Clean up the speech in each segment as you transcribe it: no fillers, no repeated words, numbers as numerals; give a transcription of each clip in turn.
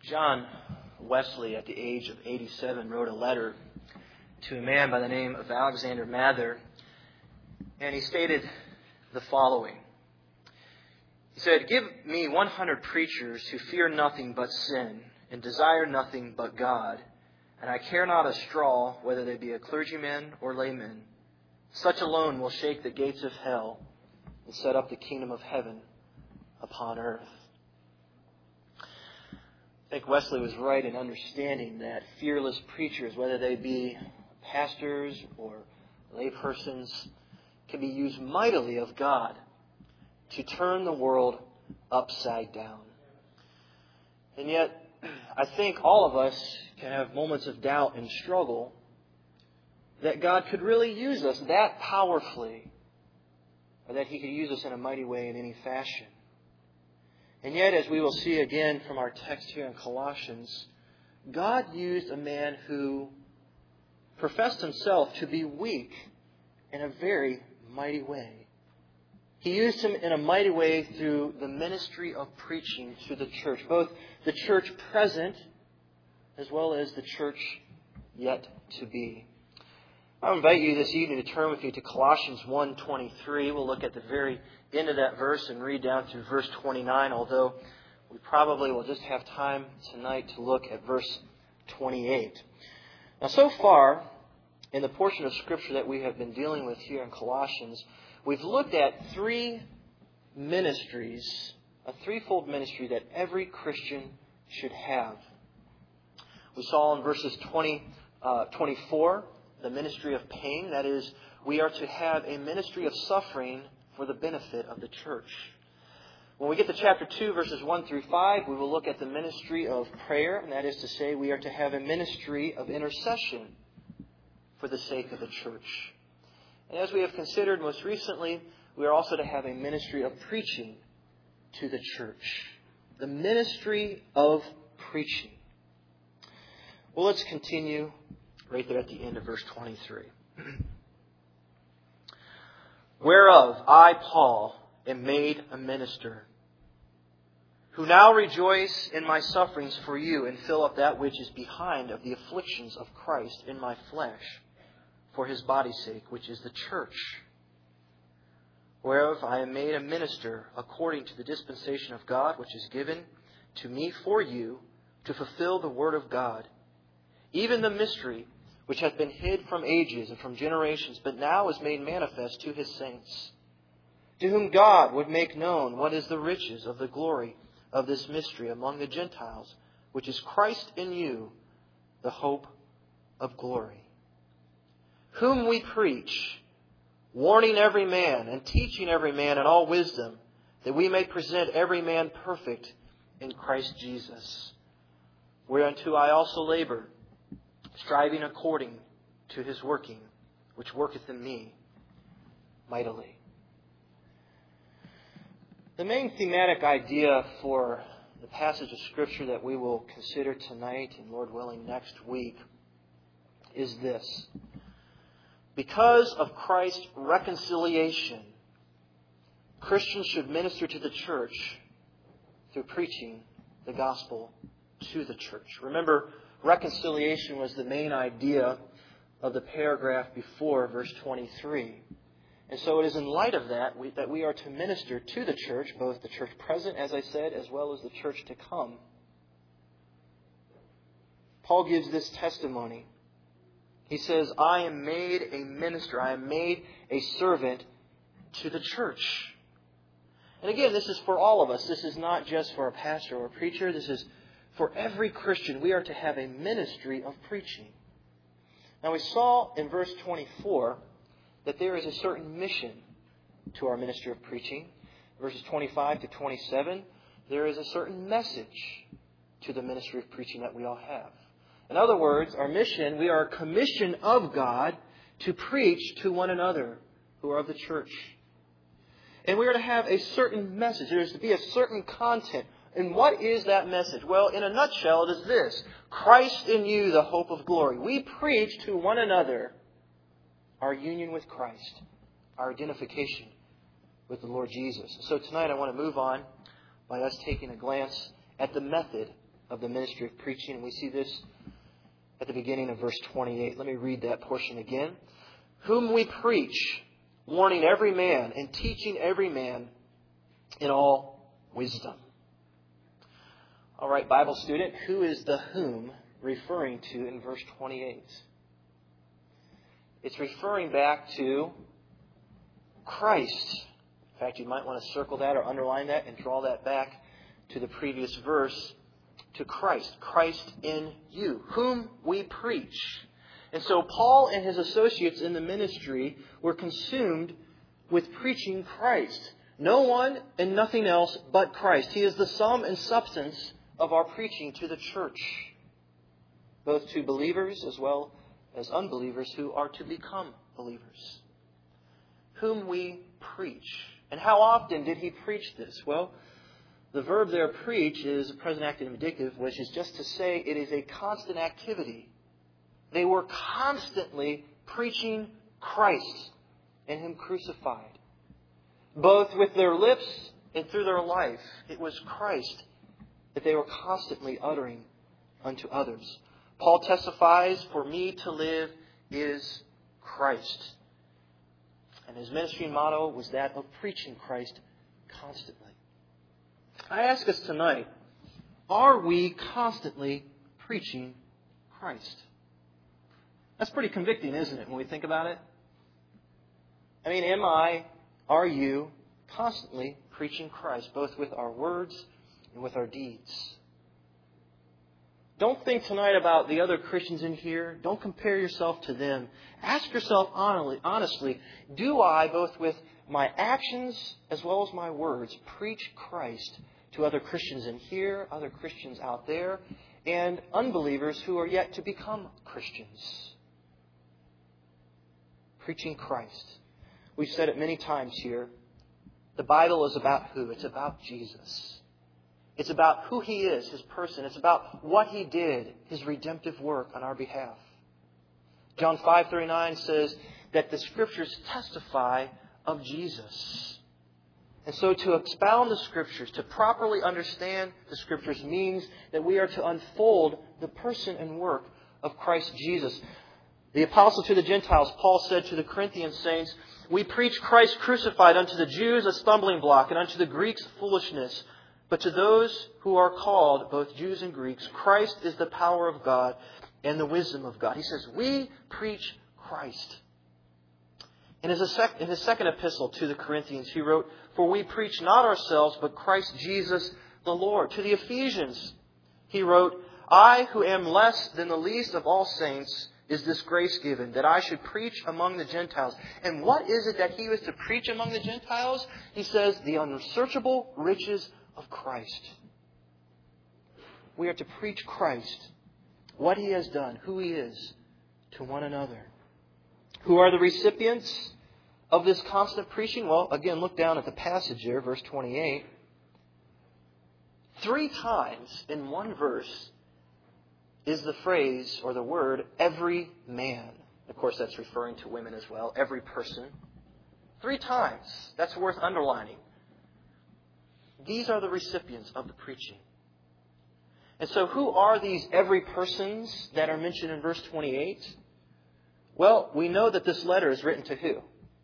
John Wesley, at the age of 87, wrote a letter to a man by the name of Alexander Mather, and he stated the following. He said, "Give me 100 preachers who fear nothing but sin and desire nothing but God, and I care not a straw whether they be a clergyman or layman. Such alone will shake the gates of hell and set up the kingdom of heaven upon earth." I think Wesley was right in understanding that fearless preachers, whether they be pastors or laypersons, can be used mightily of God to turn the world upside down. And yet, I think all of us can have moments of doubt and struggle that God could really use us that powerfully, or that He could use us in a mighty way in any fashion. And yet, as we will see again from our text here in Colossians, God used a man who professed himself to be weak in a very mighty way. He used him in a mighty way through the ministry of preaching to the church, both the church present as well as the church yet to be. I invite you this evening to turn with me to Colossians 1:23. We'll look at the very end of that verse and read down through verse 29, although we probably will just have time tonight to look at verse 28. Now, so far, in the portion of Scripture that we have been dealing with here in Colossians, we've looked at three ministries, a threefold ministry that every Christian should have. We saw in verses 24, the ministry of pain. That is, we are to have a ministry of suffering for the benefit of the church. When we get to chapter 2, verses 1 through 5, we will look at the ministry of prayer. And that is to say, we are to have a ministry of intercession for the sake of the church. And as we have considered most recently, we are also to have a ministry of preaching to the church. The ministry of preaching. Well, let's continue right there at the end of verse 23. "Whereof I, Paul, am made a minister, who now rejoice in my sufferings for you, and fill up that which is behind of the afflictions of Christ in my flesh, for His body's sake, which is the church. Whereof I am made a minister according to the dispensation of God, which is given to me for you, to fulfill the word of God, even the mystery which hath been hid from ages and from generations, but now is made manifest to His saints, to whom God would make known what is the riches of the glory of this mystery among the Gentiles, which is Christ in you, the hope of glory. Whom we preach, warning every man and teaching every man in all wisdom, that we may present every man perfect in Christ Jesus. Whereunto I also labor, striving according to His working, which worketh in me mightily." The main thematic idea for the passage of Scripture that we will consider tonight and, Lord willing, next week is this. Because of Christ's reconciliation, Christians should minister to the church through preaching the gospel to the church. Remember, reconciliation was the main idea of the paragraph before verse 23. And so it is in light of that that we are to minister to the church, both the church present, as I said, as well as the church to come. Paul gives this testimony. He says, "I am made a minister, I am made a servant to the church." And again, this is for all of us. This is not just for a pastor or a preacher. This is for every Christian. We are to have a ministry of preaching. Now, we saw in verse 24 that there is a certain mission to our ministry of preaching. Verses 25 to 27, there is a certain message to the ministry of preaching that we all have. In other words, our mission, we are commissioned of God to preach to one another who are of the church. And we are to have a certain message. There is to be a certain content. And what is that message? Well, in a nutshell, it is this. Christ in you, the hope of glory. We preach to one another our union with Christ, our identification with the Lord Jesus. So tonight I want to move on by us taking a glance at the method of the ministry of preaching. And we see this at the beginning of verse 28. Let me read that portion again. Whom we preach, warning every man and teaching every man in all wisdom. All right, Bible student, who is the whom referring to in verse 28? It's referring back to Christ. In fact, you might want to circle that or underline that and draw that back to the previous verse, to Christ. Christ in you, whom we preach. And so Paul and his associates in the ministry were consumed with preaching Christ. No one and nothing else but Christ. He is the sum and substance of our preaching to the church, both to believers as well as unbelievers who are to become believers. Whom we preach. And how often did he preach this? Well, the verb there, preach, is a present active indicative, which is just to say it is a constant activity. They were constantly preaching Christ and Him crucified. Both with their lips and through their life. It was Christ that they were constantly uttering unto others. Paul testifies, for me to live is Christ. And his ministry motto was that of preaching Christ constantly. I ask us tonight, are we constantly preaching Christ? That's pretty convicting, isn't it, when we think about it? I mean, are you constantly preaching Christ, both with our words and with our deeds? Don't think tonight about the other Christians in here. Don't compare yourself to them. Ask yourself honestly, do I, both with my actions as well as my words, preach Christ to other Christians in here, other Christians out there, and unbelievers who are yet to become Christians? Preaching Christ. We've said it many times here. The Bible is about who? It's about Jesus. It's about who He is, His person. It's about what He did, His redemptive work on our behalf. John 5:39 says that the Scriptures testify of Jesus. And so to expound the Scriptures, to properly understand the Scriptures, means that we are to unfold the person and work of Christ Jesus. The Apostle to the Gentiles, Paul said to the Corinthian saints, we preach Christ crucified, unto the Jews a stumbling block, and unto the Greeks foolishness. But to those who are called, both Jews and Greeks, Christ is the power of God and the wisdom of God. He says, we preach Christ. In his second epistle to the Corinthians, he wrote, for we preach not ourselves, but Christ Jesus the Lord. To the Ephesians, he wrote, I who am less than the least of all saints, is this grace given, that I should preach among the Gentiles. And what is it that he was to preach among the Gentiles? He says, the unsearchable riches of Christ. We are to preach Christ, what He has done, who He is, to one another. Who are the recipients of this constant preaching? Well, again, look down at the passage there, verse 28. 3 times in one verse is the phrase or the word, every man. Of course, that's referring to women as well, every person. 3 times. That's worth underlining. These are the recipients of the preaching. And so who are these every persons that are mentioned in verse 28? Well, we know that this letter is written to who?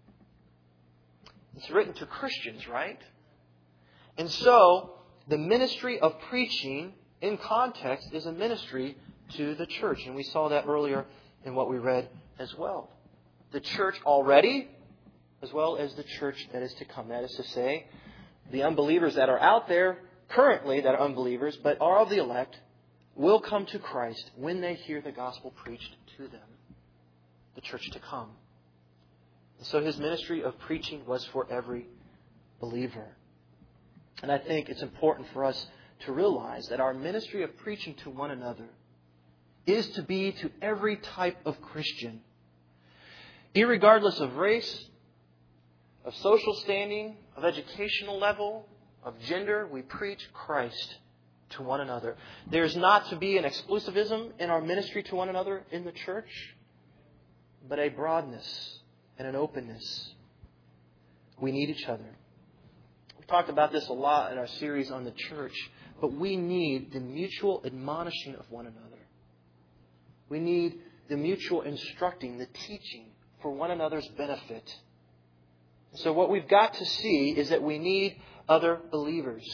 It's written to Christians, right? And so the ministry of preaching in context is a ministry to the church. And we saw that earlier in what we read as well. The church already, as well as the church that is to come. That is to say, the unbelievers that are out there currently that are unbelievers, but are of the elect, will come to Christ when they hear the gospel preached to them. The church to come. And so His ministry of preaching was for every believer. And I think it's important for us to realize that our ministry of preaching to one another is to be to every type of Christian. Irregardless of race, of social standing, of educational level, of gender, we preach Christ to one another. There's not to be an exclusivism in our ministry to one another in the church, but a broadness and an openness. We need each other. We've talked about this a lot in our series on the church, but we need the mutual admonishing of one another. We need the mutual instructing, the teaching for one another's benefit. So what we've got to see is that we need other believers.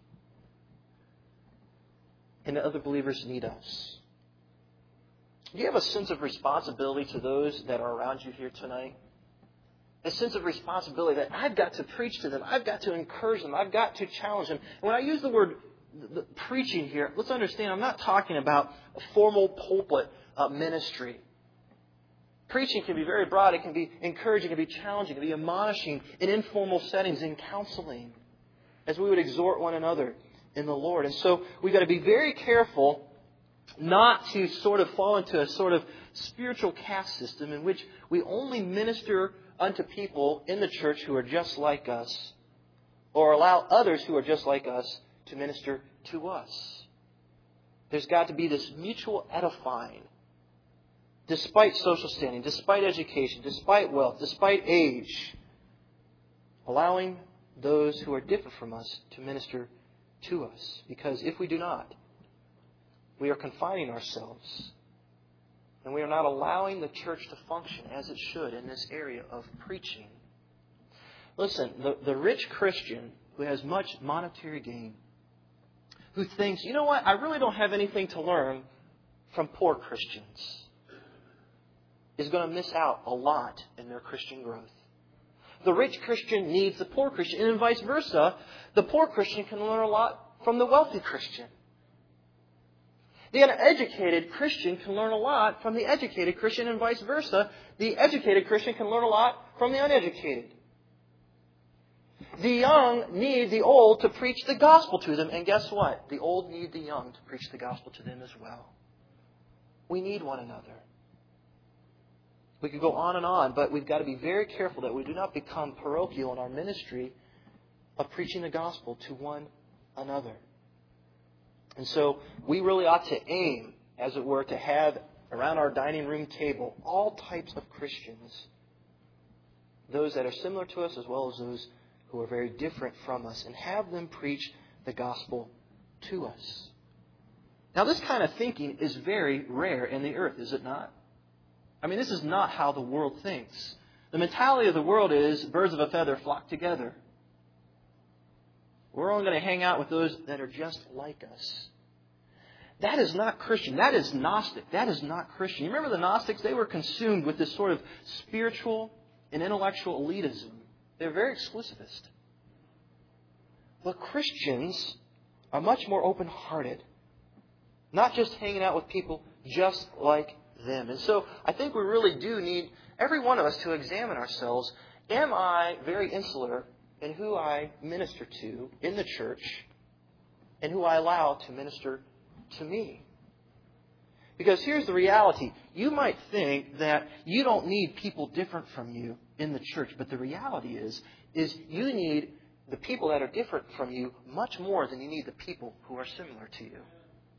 And other believers need us. Do you have a sense of responsibility to those that are around you here tonight? A sense of responsibility that I've got to preach to them. I've got to encourage them. I've got to challenge them. And when I use the word preaching here, let's understand, I'm not talking about a formal pulpit ministry. Preaching can be very broad. It can be encouraging. It can be challenging. It can be admonishing in informal settings, in counseling, as we would exhort one another in the Lord. And so we've got to be very careful not to sort of fall into a sort of spiritual caste system in which we only minister unto people in the church who are just like us, or allow others who are just like us to minister to us. There's got to be this mutual edifying, despite social standing, despite education, despite wealth, despite age, allowing those who are different from us to minister to us. Because if we do not, we are confining ourselves, and we are not allowing the church to function as it should in this area of preaching. Listen, the rich Christian who has much monetary gain, who thinks, you know what, I really don't have anything to learn from poor Christians, is going to miss out a lot in their Christian growth. The rich Christian needs the poor Christian, and vice versa. The poor Christian can learn a lot from the wealthy Christian. The uneducated Christian can learn a lot from the educated Christian, and vice versa. The educated Christian can learn a lot from the uneducated. The young need the old to preach the gospel to them, and guess what? The old need the young to preach the gospel to them as well. We need one another. We could go on, but we've got to be very careful that we do not become parochial in our ministry of preaching the gospel to one another. And so we really ought to aim, as it were, to have around our dining room table all types of Christians, those that are similar to us as well as those who are very different from us, and have them preach the gospel to us. Now, this kind of thinking is very rare in the earth, is it not? I mean, this is not how the world thinks. The mentality of the world is birds of a feather flock together. We're only going to hang out with those that are just like us. That is not Christian. That is Gnostic. That is not Christian. You remember the Gnostics? They were consumed with this sort of spiritual and intellectual elitism. They're very exclusivist. But Christians are much more open-hearted. Not just hanging out with people just like them. And so I think we really do need, every one of us, to examine ourselves. Am I very insular in who I minister to in the church and who I allow to minister to me? Because here's the reality. You might think that you don't need people different from you in the church, but the reality is you need the people that are different from you much more than you need the people who are similar to you.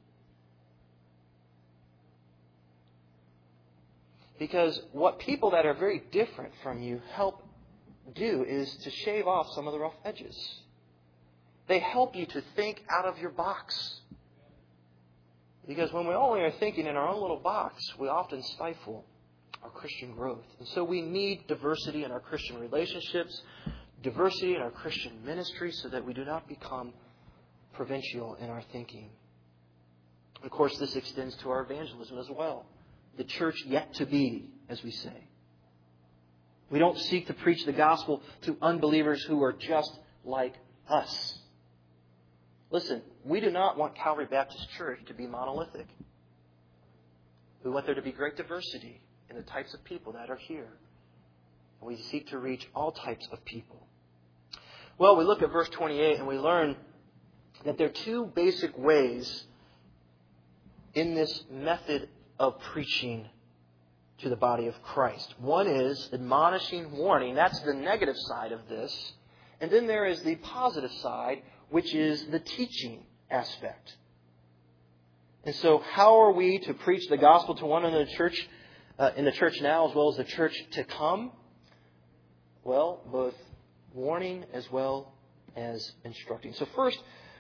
Because what people that are very different from you help do is to shave off some of the rough edges. They help you to think out of your box. Because when we only are thinking in our own little box, we often stifle our Christian growth. And so we need diversity in our Christian relationships, diversity in our Christian ministry, so that we do not become provincial in our thinking. Of course, this extends to our evangelism as well. The church yet to be, as we say. We don't seek to preach the gospel to unbelievers who are just like us. Listen, we do not want Calvary Baptist Church to be monolithic. We want there to be great diversity in the types of people that are here. And we seek to reach all types of people. Well, we look at verse 28 and we learn that there are two basic ways in this method of preaching to the body of Christ. One is admonishing, warning. That's the negative side of this. And then there is the positive side, which is the teaching aspect. And so how are we to preach the gospel to one another in the church now as well as the church to come? Well, both warning as well as instructing. So first,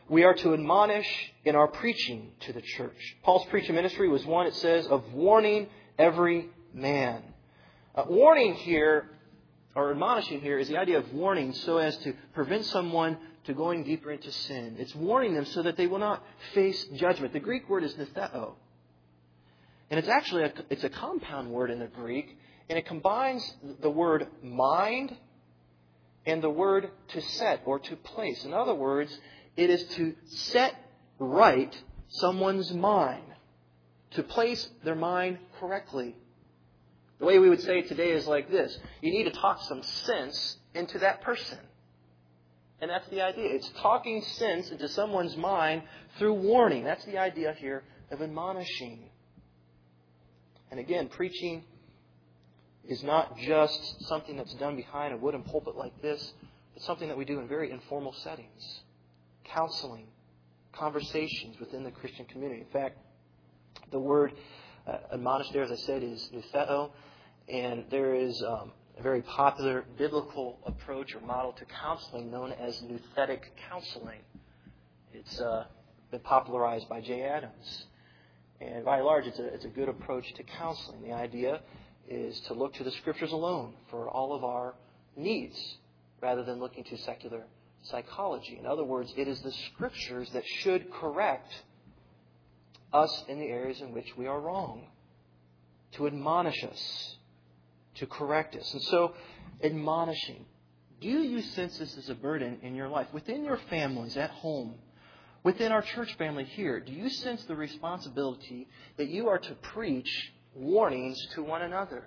we are to admonish in our preaching to the church. Paul's preaching ministry was one, it says, of warning every man. Warning here, or admonishing here, is the idea of warning so as to prevent someone to going deeper into sin. It's warning them so that they will not face judgment. The Greek word is nitheo. And it's actually it's a compound word in the Greek, and it combines the word mind and the word to set or to place. In other words, it is to set right someone's mind, to place their mind correctly. The way we would say it today is like this. You need to talk some sense into that person. And that's the idea. It's talking sense into someone's mind through warning. That's the idea here of admonishing. And again, preaching is not just something that's done behind a wooden pulpit like this. It's something that we do in very informal settings. Counseling, conversations within the Christian community. In fact, the word admonish there, as I said, is nitheo. And there is a very popular biblical approach or model to counseling known as nouthetic counseling. It's been popularized by Jay Adams. And by and large, it's a good approach to counseling. The idea is to look to the Scriptures alone for all of our needs rather than looking to secular psychology. In other words, it is the Scriptures that should correct us in the areas in which we are wrong, to admonish us, to correct us. And so, admonishing. Do you sense this as a burden in your life? Within your families, at home, within our church family here, do you sense the responsibility that you are to preach warnings to one another?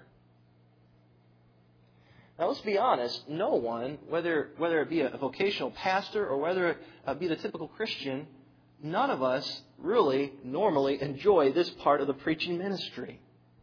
Now, let's be honest. No one, whether it be a vocational pastor or whether it be the typical Christian, none of us really normally enjoy this part of the preaching ministry.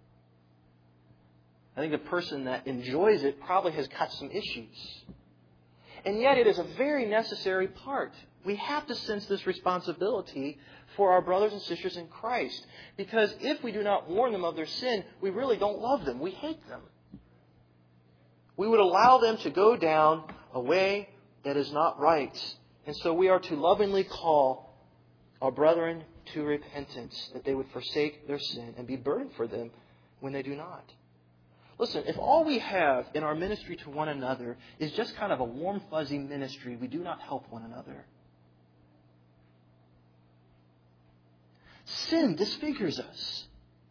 I think the person that enjoys it probably has got some issues. And yet it is a very necessary part. We have to sense this responsibility for our brothers and sisters in Christ. Because if we do not warn them of their sin, we really don't love them. We hate them. We would allow them to go down a way that is not right. And so we are to lovingly call our brethren to repentance, that they would forsake their sin and be burdened for them when they do not. Listen, if all we have in our ministry to one another is just kind of a warm, fuzzy ministry, we do not help one another. Sin disfigures us.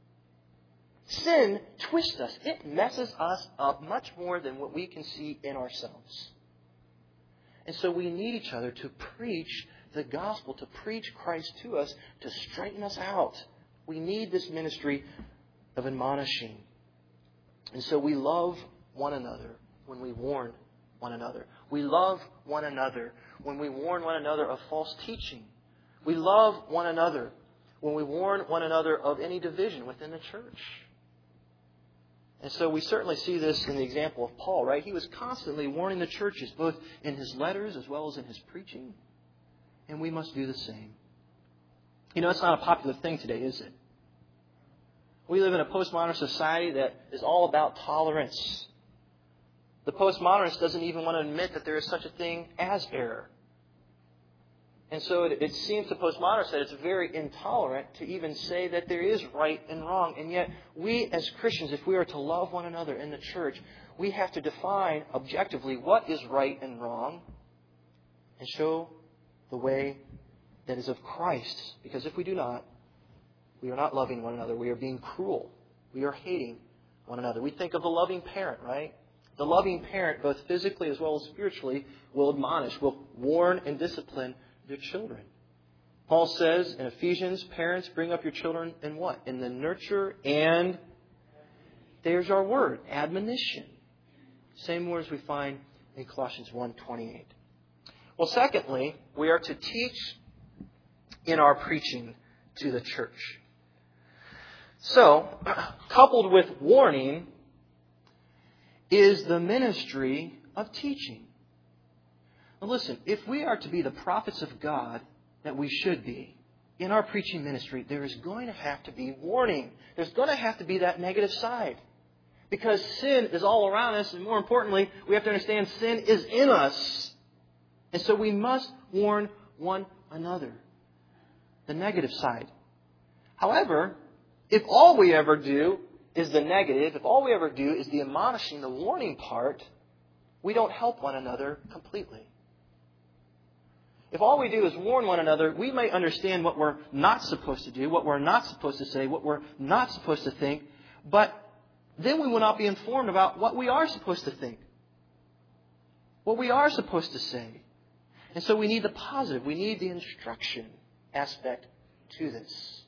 Sin twists us. It messes us up much more than what we can see in ourselves. And so we need each other to preach the gospel, to preach Christ to us, to straighten us out. We need this ministry of admonishing. And so we love one another when we warn one another. We love one another when we warn one another of false teaching. We love one another when we warn one another of any division within the church. And so we certainly see this in the example of Paul, right? He was constantly warning the churches, both in his letters as well as in his preaching. And we must do the same. You know, it's not a popular thing today, is it? We live in a postmodern society that is all about tolerance. The postmodernist doesn't even want to admit that there is such a thing as error. And so it seems to postmodernists that it's very intolerant to even say that there is right and wrong. And yet, we as Christians, if we are to love one another in the church, we have to define objectively what is right and wrong and show the way that is of Christ. Because if we do not, we are not loving one another. We are being cruel. We are hating one another. We think of the loving parent, right? The loving parent, both physically as well as spiritually, will admonish, will warn and discipline their children. Paul says in Ephesians, parents, bring up your children in what? In the nurture and, there's our word, admonition. Same words we find in Colossians 1:28. Well, secondly, we are to teach in our preaching to the church. So, coupled with warning is the ministry of teaching. Now listen, if we are to be the prophets of God that we should be in our preaching ministry, there is going to have to be warning. There's going to have to be that negative side. Because sin is all around us, and more importantly, we have to understand sin is in us. And so we must warn one another. The negative side. However, if all we ever do is the negative, if all we ever do is the admonishing, the warning part, we don't help one another completely. If all we do is warn one another, we may understand what we're not supposed to do, what we're not supposed to say, what we're not supposed to think, but then we will not be informed about what we are supposed to think, what we are supposed to say. And so we need the positive, we need the instruction aspect to this.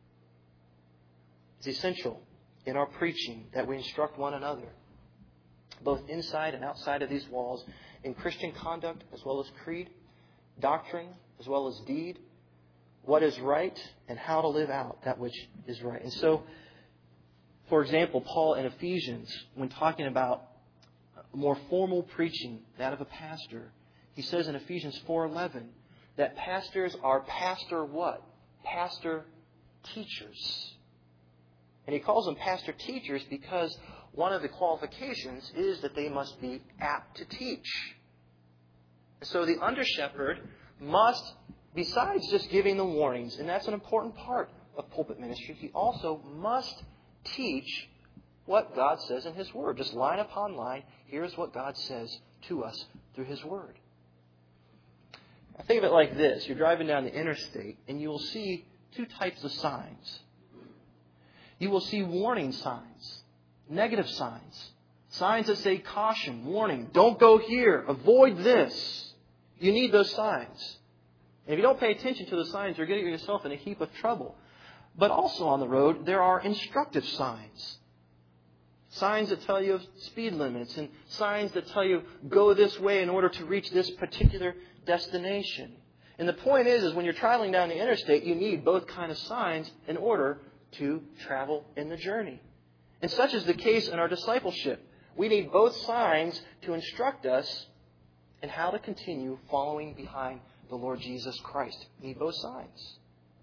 It's essential in our preaching that we instruct one another, both inside and outside of these walls, in Christian conduct as well as creed, doctrine as well as deed, what is right and how to live out that which is right. And so, for example, Paul in Ephesians, when talking about more formal preaching, that of a pastor, he says in Ephesians 4:11 that pastors are pastor what? Pastor teachers. And he calls them pastor teachers because one of the qualifications is that they must be apt to teach. So the under-shepherd must, besides just giving the warnings, and that's an important part of pulpit ministry, he also must teach what God says in His Word. Just line upon line, here's what God says to us through His Word. I think of it like this. You're driving down the interstate, and you will see two types of signs. You will see warning signs, negative signs, signs that say caution, warning, don't go here, avoid this. You need those signs. And if you don't pay attention to the signs, you're getting yourself in a heap of trouble. But also on the road, there are instructive signs. Signs that tell you of speed limits and signs that tell you go this way in order to reach this particular destination. And the point is when you're traveling down the interstate, you need both kinds of signs in order to travel in the journey. And such is the case in our discipleship. We need both signs to instruct us in how to continue following behind the Lord Jesus Christ. We need both signs.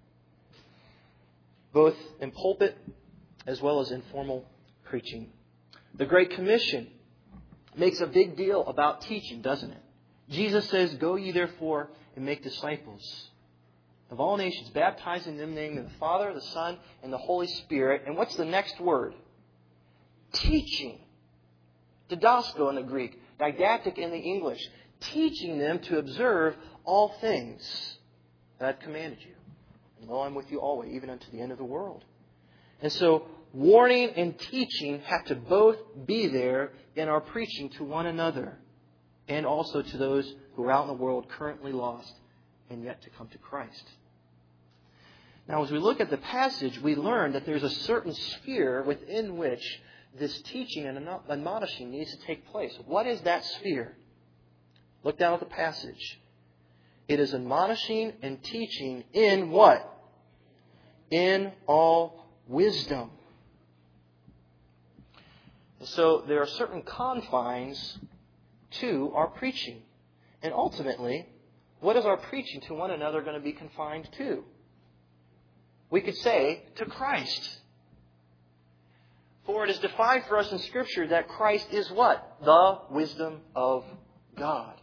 Both in pulpit as well as in formal preaching. The Great Commission makes a big deal about teaching, doesn't it? Jesus says, "Go ye therefore and make disciples of all nations, baptizing them in the name of the Father, the Son, and the Holy Spirit." And what's the next word? Teaching. Didasko in the Greek, didactic in the English. Teaching them to observe all things that I've commanded you. And lo, I'm with you always, even unto the end of the world. And so, warning and teaching have to both be there in our preaching to one another and also to those who are out in the world currently lost and yet to come to Christ. Now, as we look at the passage, we learn that there's a certain sphere within which this teaching and admonishing needs to take place. What is that sphere? Look down at the passage. It is admonishing and teaching in what? In all wisdom. And so there are certain confines to our preaching. And ultimately, what is our preaching to one another going to be confined to? We could say, to Christ. For it is defined for us in Scripture that Christ is what? The wisdom of God.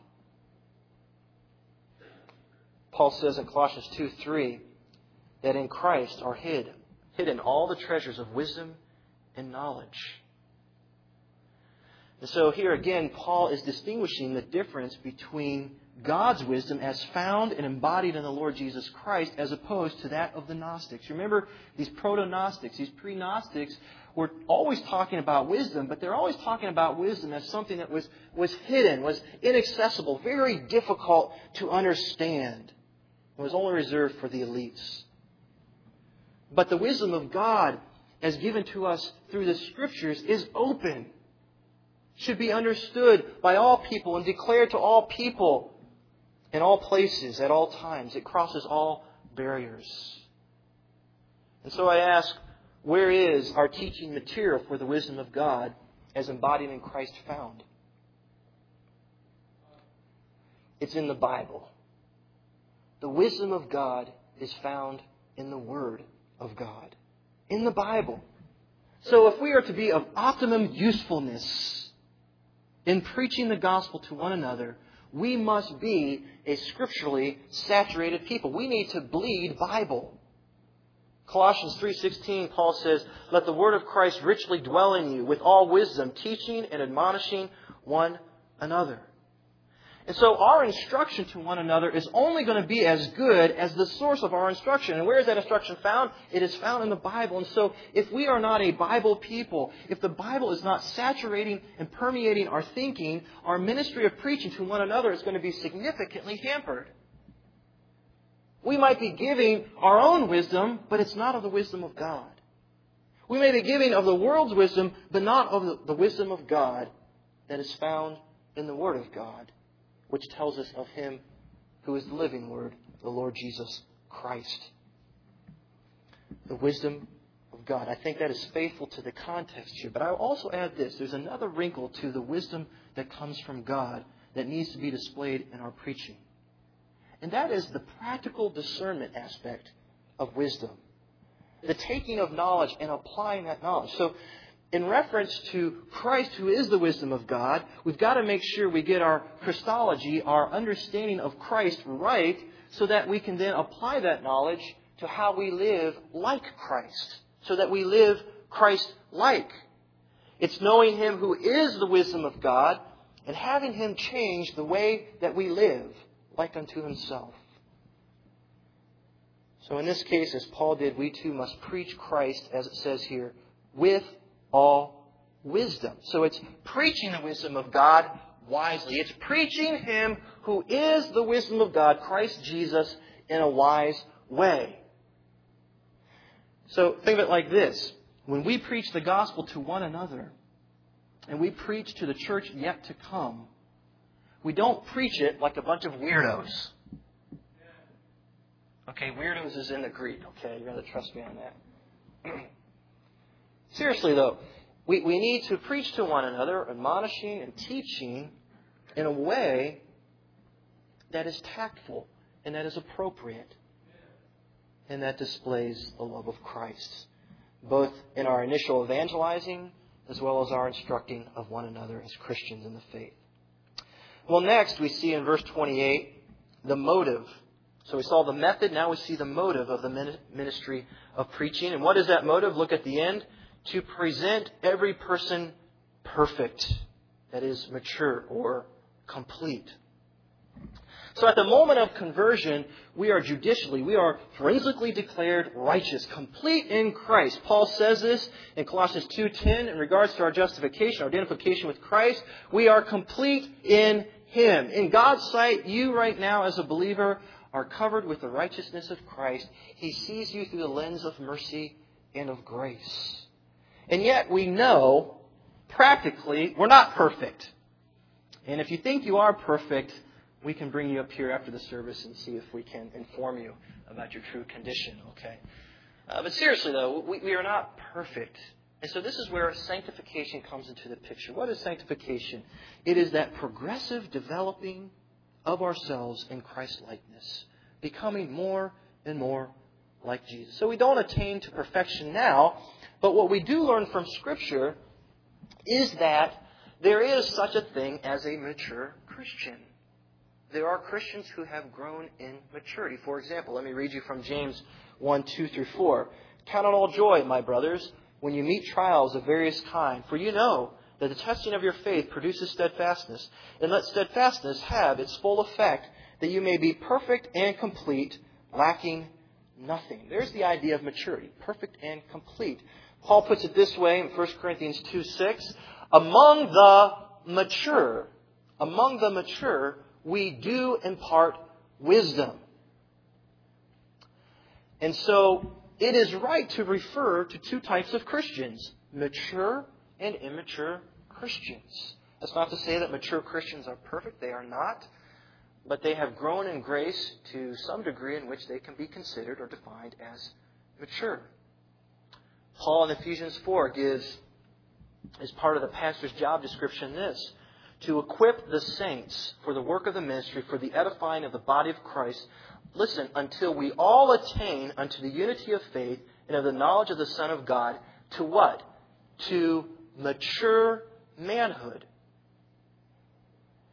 Paul says in Colossians 2:3 that in Christ are hidden all the treasures of wisdom and knowledge. And so here again, Paul is distinguishing the difference between God's wisdom as found and embodied in the Lord Jesus Christ as opposed to that of the Gnostics. Remember, these proto-Gnostics, these pre-Gnostics were always talking about wisdom, but they're always talking about wisdom as something that was hidden, was inaccessible, very difficult to understand. It was only reserved for the elites. But the wisdom of God, as given to us through the Scriptures, is open. Should be understood by all people and declared to all people in all places, at all times. It crosses all barriers. And so I ask, where is our teaching material for the wisdom of God as embodied in Christ found? It's in the Bible. The wisdom of God is found in the Word of God. In the Bible. So if we are to be of optimum usefulness in preaching the gospel to one another, we must be a scripturally saturated people. We need to bleed Bible. Colossians 3:16, Paul says, "Let the word of Christ richly dwell in you with all wisdom, teaching and admonishing one another." And so our instruction to one another is only going to be as good as the source of our instruction. And where is that instruction found? It is found in the Bible. And so if we are not a Bible people, if the Bible is not saturating and permeating our thinking, our ministry of preaching to one another is going to be significantly hampered. We might be giving our own wisdom, but it's not of the wisdom of God. We may be giving of the world's wisdom, but not of the wisdom of God that is found in the Word of God, which tells us of Him who is the living Word, the Lord Jesus Christ. The wisdom of God. I think that is faithful to the context here. But I will also add this. There's another wrinkle to the wisdom that comes from God that needs to be displayed in our preaching. And that is the practical discernment aspect of wisdom. The taking of knowledge and applying that knowledge. So, in reference to Christ, who is the wisdom of God, we've got to make sure we get our Christology, our understanding of Christ right, so that we can then apply that knowledge to how we live like Christ, so that we live Christ-like. It's knowing Him who is the wisdom of God and having Him change the way that we live, like unto Himself. So in this case, as Paul did, we too must preach Christ, as it says here, with all wisdom. So it's preaching the wisdom of God wisely. It's preaching Him who is the wisdom of God, Christ Jesus, in a wise way. So think of it like this. When we preach the gospel to one another, and we preach to the church yet to come, we don't preach it like a bunch of weirdos. Okay, weirdos is in the Greek. Okay, you got to trust me on that. Seriously, though, we need to preach to one another, admonishing and teaching in a way that is tactful and that is appropriate and that displays the love of Christ, both in our initial evangelizing as well as our instructing of one another as Christians in the faith. Well, next we see in verse 28 the motive. So we saw the method, now we see the motive of the ministry of preaching. And what is that motive? Look at the end. To present every person perfect, that is, mature or complete. So at the moment of conversion, we are forensically declared righteous, complete in Christ. Paul says this in Colossians 2:10 in regards to our justification, our identification with Christ. We are complete in Him. In God's sight, you right now as a believer are covered with the righteousness of Christ. He sees you through the lens of mercy and of grace. And yet we know, practically, we're not perfect. And if you think you are perfect, we can bring you up here after the service and see if we can inform you about your true condition, okay? But seriously, though, we are not perfect. And so this is where sanctification comes into the picture. What is sanctification? It is that progressive developing of ourselves in Christ-likeness, becoming more and more like Jesus. So we don't attain to perfection now, but what we do learn from Scripture is that there is such a thing as a mature Christian. There are Christians who have grown in maturity. For example, let me read you from James 1:2-4. Count it all joy, my brothers, when you meet trials of various kinds, for you know that the testing of your faith produces steadfastness. And let steadfastness have its full effect, that you may be perfect and complete, lacking nothing. There's the idea of maturity, perfect and complete. Paul puts it this way in 1 Corinthians 2:6, among the mature, we do impart wisdom. And so it is right to refer to two types of Christians, mature and immature Christians. That's not to say that mature Christians are perfect. They are not. But they have grown in grace to some degree in which they can be considered or defined as mature. Paul in Ephesians 4 gives, as part of the pastor's job description, this: to equip the saints for the work of the ministry, for the edifying of the body of Christ. Listen, until we all attain unto the unity of faith and of the knowledge of the Son of God, to what? To mature manhood.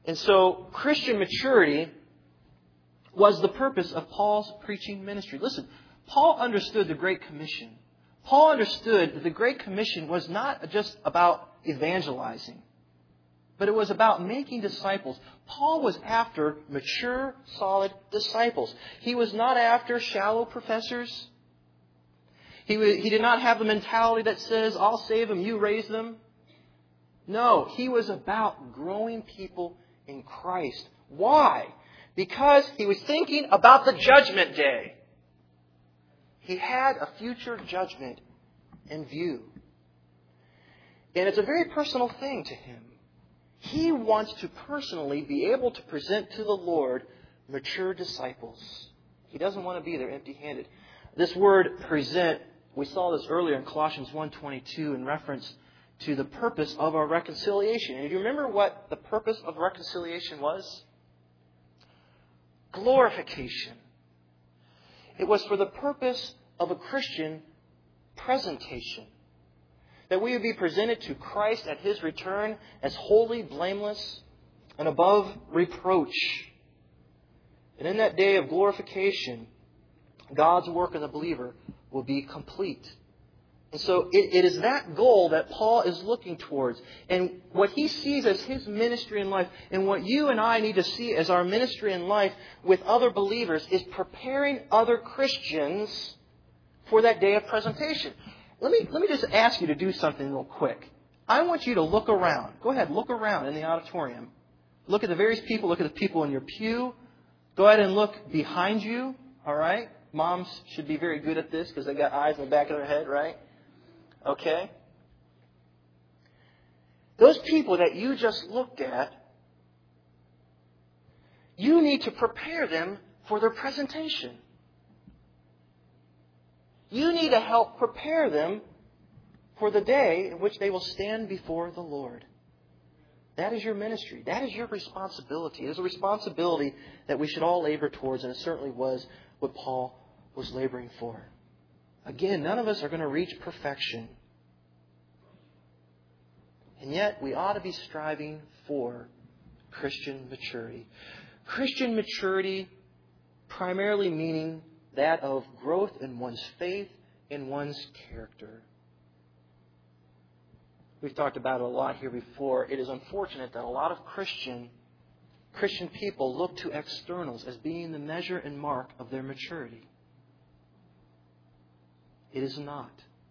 And so Christian maturity was the purpose of Paul's preaching ministry. Listen, Paul understood the Great Commission. Paul understood that the Great Commission was not just about evangelizing, but it was about making disciples. Paul was after mature, solid disciples. He was not after shallow professors. He did not have the mentality that says, I'll save them, you raise them. No, he was about growing people in Christ. Why? Because he was thinking about the judgment day. He had a future judgment in view. And it's a very personal thing to him. He wants to personally be able to present to the Lord mature disciples. He doesn't want to be there empty-handed. This word present, we saw this earlier in Colossians 1:22 in reference to the purpose of our reconciliation. And do you remember what the purpose of reconciliation was? Glorification. It was for the purpose of a Christian presentation. That we would be presented to Christ at His return as holy, blameless, and above reproach. And in that day of glorification, God's work in the believer will be complete. And so it is that goal that Paul is looking towards. And what he sees as his ministry in life, and what you and I need to see as our ministry in life with other believers, is preparing other Christians for that day of presentation. Let me just ask you to do something real quick. I want you to look around. Go ahead, look around in the auditorium. Look at the various people. Look at the people in your pew. Go ahead and look behind you. All right? Moms should be very good at this because they got eyes in the back of their head, right? Okay? Those people that you just looked at, you need to prepare them for their presentation. You need to help prepare them for the day in which they will stand before the Lord. That is your ministry. That is your responsibility. It is a responsibility that we should all labor towards, and it certainly was what Paul was laboring for. Again, none of us are going to reach perfection. And yet, we ought to be striving for Christian maturity. Christian maturity primarily meaning that of growth in one's faith, in one's character. We've talked about it a lot here before. It is unfortunate that a lot of Christian people look to externals as being the measure and mark of their maturity. It is not.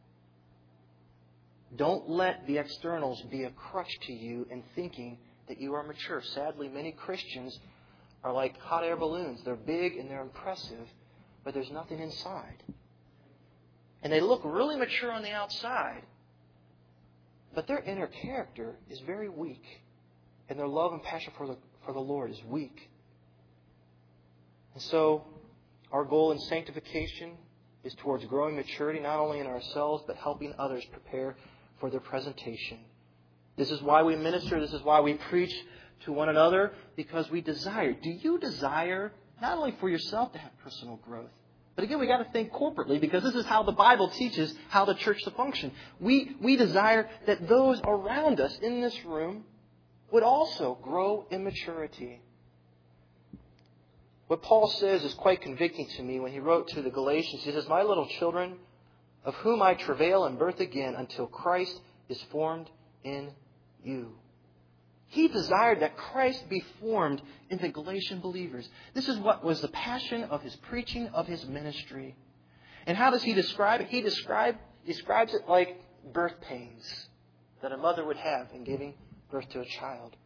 Don't let the externals be a crutch to you in thinking that you are mature. Sadly, many Christians are like hot air balloons. They're big and they're impressive, but there's nothing inside. And they look really mature on the outside, but their inner character is very weak. And their love and passion for the Lord is weak. And so, our goal in sanctification is towards growing maturity, not only in ourselves, but helping others prepare for their presentation. This is why we minister. This is why we preach to one another, because we desire. Do you desire not only for yourself to have personal growth, but again, we got to think corporately, because this is how the Bible teaches how the church to function. We desire that those around us in this room would also grow in maturity. What Paul says is quite convicting to me when he wrote to the Galatians. He says, "My little children, of whom I travail in birth again until Christ is formed in you." He desired that Christ be formed in the Galatian believers. This is what was the passion of his preaching, of his ministry. And how does he describe it? He describes it like birth pains that a mother would have in giving birth to a child.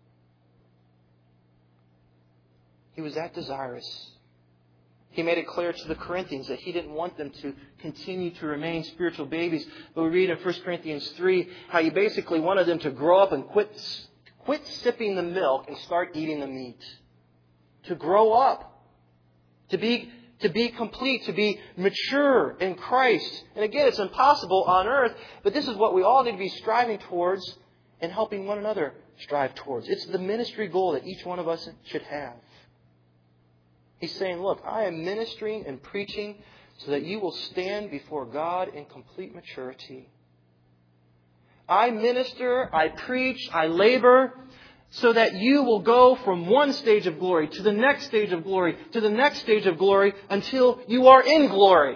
He was that desirous. He made it clear to the Corinthians that he didn't want them to continue to remain spiritual babies. But we read in 1 Corinthians 3 how he basically wanted them to grow up and quit sipping the milk and start eating the meat. To grow up. To be complete. To be mature in Christ. And again, it's impossible on earth, but this is what we all need to be striving towards and helping one another strive towards. It's the ministry goal that each one of us should have. He's saying, look, I am ministering and preaching so that you will stand before God in complete maturity. I minister, I preach, I labor so that you will go from one stage of glory to the next stage of glory to the next stage of glory until you are in glory.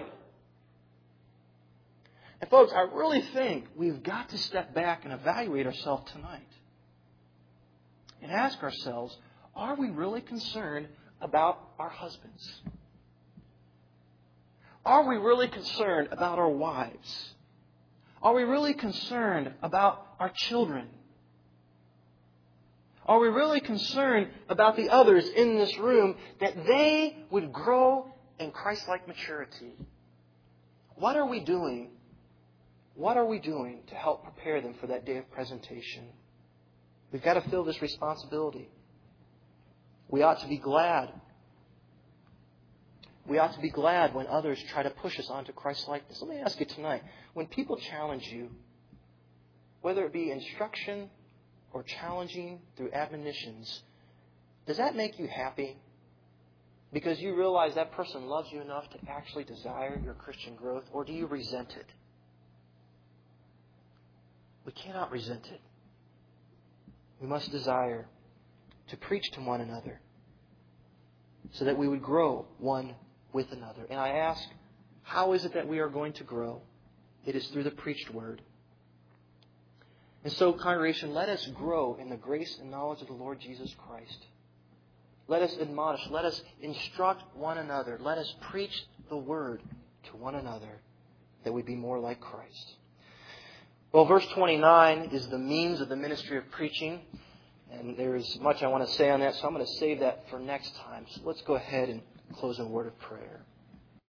And folks, I really think we've got to step back and evaluate ourselves tonight and ask ourselves, are we really concerned about our husbands? Are we really concerned about our wives? Are we really concerned about our children? Are we really concerned about the others in this room, that they would grow in Christ-like maturity? What are we doing? What are we doing to help prepare them for that day of presentation? We've got to feel this responsibility. We ought to be glad. We ought to be glad when others try to push us onto Christ-likeness. Let me ask you tonight, when people challenge you, whether it be instruction or challenging through admonitions, does that make you happy? Because you realize that person loves you enough to actually desire your Christian growth, or do you resent it? We cannot resent it. We must desire to preach to one another so that we would grow one with another. And I ask, how is it that we are going to grow? It is through the preached word. And so, congregation, let us grow in the grace and knowledge of the Lord Jesus Christ. Let us admonish. Let us instruct one another. Let us preach the word to one another that we be more like Christ. Well, verse 29 is the means of the ministry of preaching. And there is much I want to say on that, so I'm going to save that for next time. So let's go ahead and close in a word of prayer.